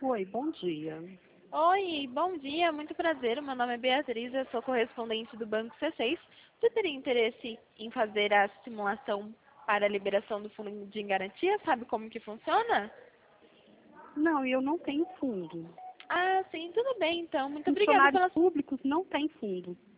Oi, bom dia. Oi, bom dia, muito prazer. Meu nome é Beatriz, eu sou correspondente do Banco C6. Você teria interesse em fazer a simulação para a liberação do fundo de garantia? Sabe como que funciona? Não, eu não tenho fundo. Ah, sim, tudo bem então. Muito obrigada Funcionários pela... públicos não têm fundo.